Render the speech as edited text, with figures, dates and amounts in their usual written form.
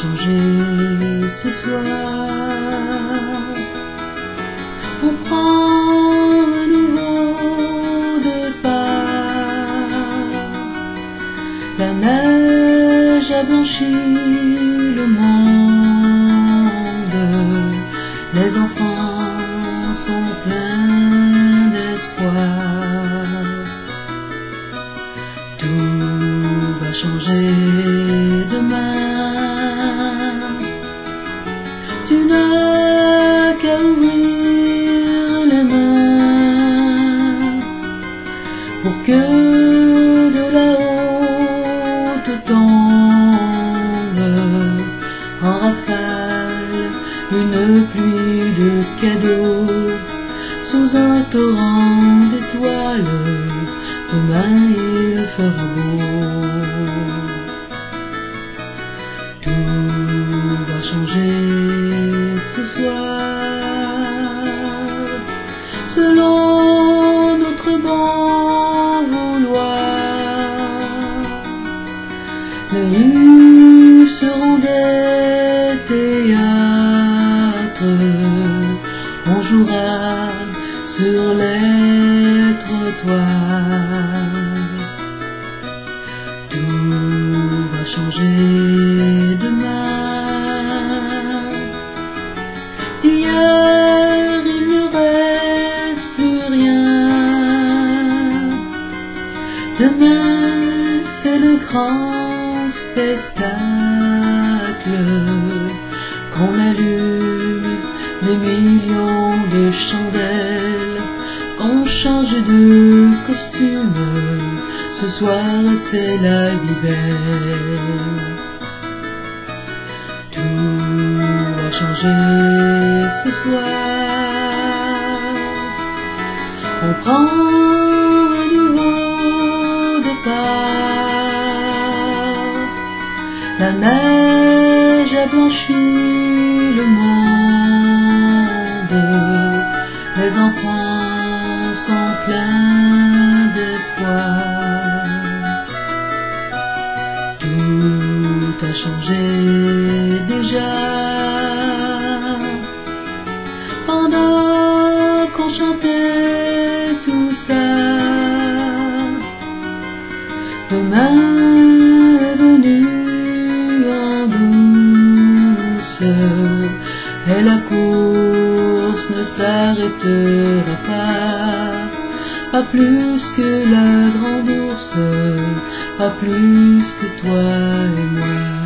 changer ce soir. On prend un nouveau départ. La neige a blanchi le monde. Les enfants sont pleins d'espoir. Tout va changer demain. Tu n'as qu'à ouvrir les mains pour que de là-haut te tombe en rafale une pluie de cadeaux sous un torrent d'étoiles. Demain il fera beau. Tout va changer ce soir selon notre bon vouloir. Les rues seront des théâtres. On jouera sur les trottoirs. Tout va changer demain. D'hier il ne reste plus rien. Demain c'est le grand spectacle. Qu'on allume des millions de chandelles, qu'on change de costume. Ce soir c'est la vie belle. Tout va changer ce soir. On prend un nouveau départ. La neige a blanchi le monde. Les enfants sont pleins d'espoir. Tout a changé déjà. Pendant qu'on chantait tout ça, demain est venu en douce. Et la course ne s'arrêtera pas plus que la grande ours, pas plus que toi et moi.